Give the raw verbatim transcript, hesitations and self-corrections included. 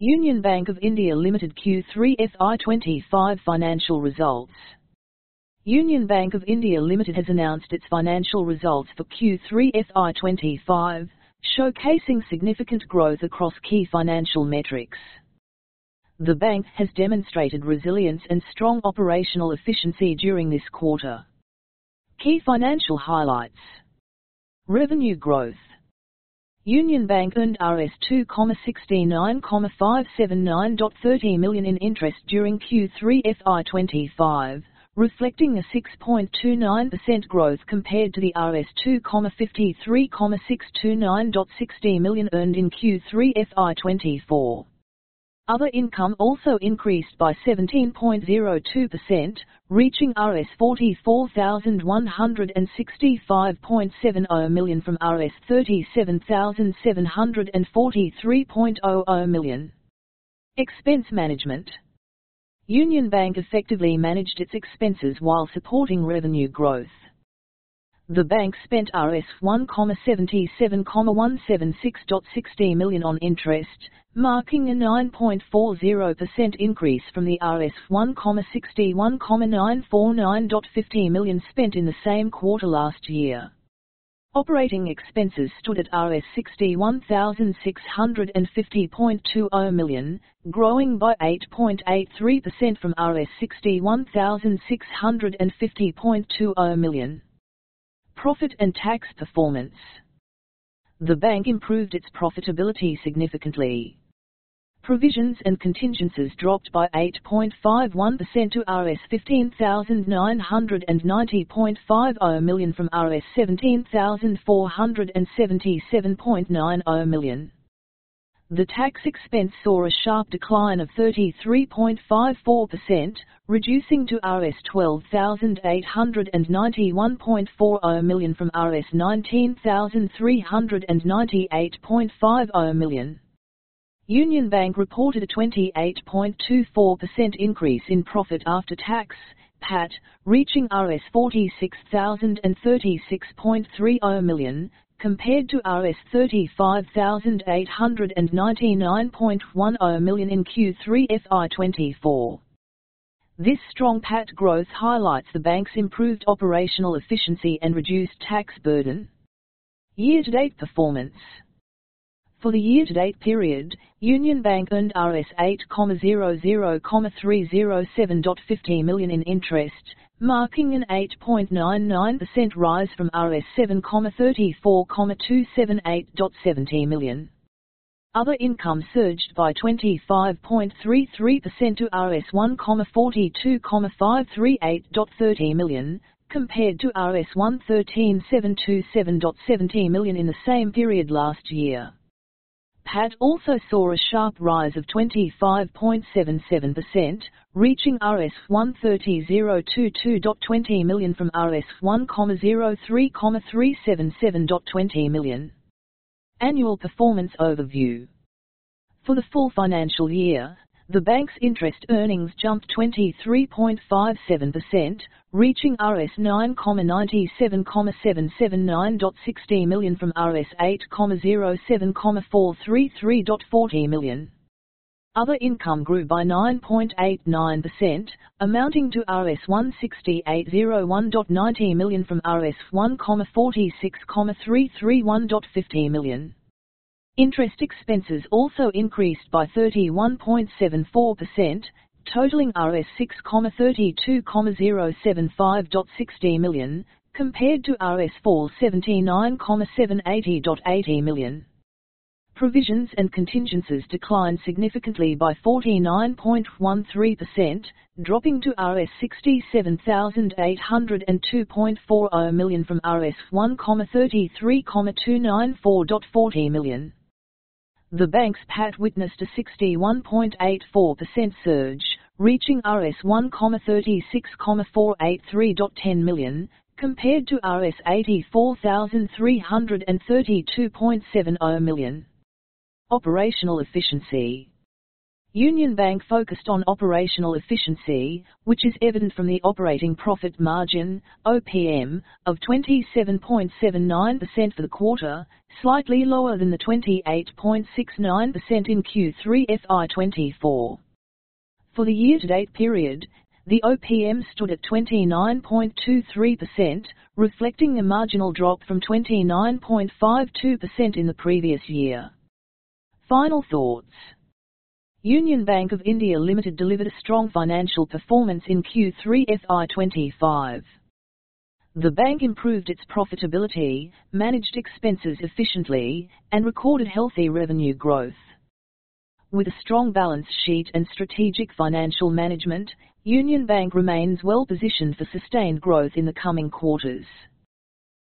Union Bank of India Limited Q three F Y twenty-five financial results. Union Bank of India Limited has announced its financial results for Q three F Y twenty-five, showcasing significant growth across key financial metrics. The bank has demonstrated resilience and strong operational efficiency during this quarter. Key financial highlights. Revenue growth. Union Bank earned R S two point six nine five seven nine point three zero million in interest during Q three F Y twenty-five, reflecting a six point two nine percent growth compared to the R S two point five three six two nine point six zero million earned in Q three F Y twenty-four. Other income also increased by seventeen point zero two percent, reaching R S forty-four thousand one hundred sixty-five point seven zero million from R S thirty-seven thousand seven hundred forty-three point zero zero million. Expense management. Union Bank effectively managed its expenses while supporting revenue growth. The bank spent R S one point seven seven one seven six point six zero million on interest, marking a nine point four zero percent increase from the R S one point six one nine four nine point five zero million spent in the same quarter last year. Operating expenses stood at R S sixty-one thousand six hundred fifty point two zero million, growing by eight point eight three percent from R S sixty-one thousand six hundred fifty point two zero million. Profit and tax performance. The bank improved its profitability significantly. Provisions and contingencies dropped by eight point five one percent to R S fifteen thousand nine hundred ninety point five zero million from R S seventeen thousand four hundred seventy-seven point nine zero million. The tax expense saw a sharp decline of thirty-three point five four percent, reducing to R S twelve thousand eight hundred ninety-one point four zero million from R S nineteen thousand three hundred ninety-eight point five zero million. Union Bank reported a twenty-eight point two four percent increase in profit after tax, P A T, reaching R S forty-six thousand thirty-six point three zero million, compared to R S thirty-five thousand eight hundred ninety-nine point one zero million in Q three F Y twenty-four. This strong P A T growth highlights the bank's improved operational efficiency and reduced tax burden. Year-to-date performance. For the year-to-date period, Union Bank earned R S eight point zero zero three zero seven point five zero million in interest, marking an eight point nine nine percent rise from R S seven point three four two seven eight point seven zero million. Other income surged by twenty-five point three three percent to R S one point four two five three eight point three zero million, compared to R S one one three seven two seven point seven zero million in the same period last year. P A T also saw a sharp rise of twenty-five point seven seven percent, reaching R S one three zero two two point two zero million from R S one zero three three seven seven point two zero million. Annual performance overview. For the full financial year, the bank's interest earnings jumped twenty-three point five seven percent, reaching R S nine nine seven seven seven nine point six zero million from R S eight zero seven four three three point four zero million. Other income grew by nine point eight nine percent, amounting to R S one six eight zero one point nine zero million from R S one four six three three one point five zero million. Interest expenses also increased by thirty-one point seven four percent, totaling R S six three two zero seven five point six zero million, compared to R S four seventy-nine seven eighty point eight zero million. Provisions and contingencies declined significantly by forty-nine point one three percent, dropping to R S sixty-seven thousand eight hundred two point four zero million from R S one thirty-three two nine four point four zero million. The bank's P A T witnessed a sixty-one point eight four percent surge, reaching R S one thirty-six four eight three point one zero million, compared to R S eighty-four thousand three hundred thirty-two point seven zero million. Operational efficiency. Union Bank focused on operational efficiency, which is evident from the operating profit margin, O P M, of twenty-seven point seven nine percent for the quarter, slightly lower than the twenty-eight point six nine percent in Q three F Y twenty-four. For the year-to-date period, the O P M stood at twenty-nine point two three percent, reflecting a marginal drop from twenty-nine point five two percent in the previous year. Final thoughts. Union Bank of India Limited delivered a strong financial performance in Q three F Y twenty-five. The bank improved its profitability, managed expenses efficiently, and recorded healthy revenue growth. With a strong balance sheet and strategic financial management, Union Bank remains well positioned for sustained growth in the coming quarters.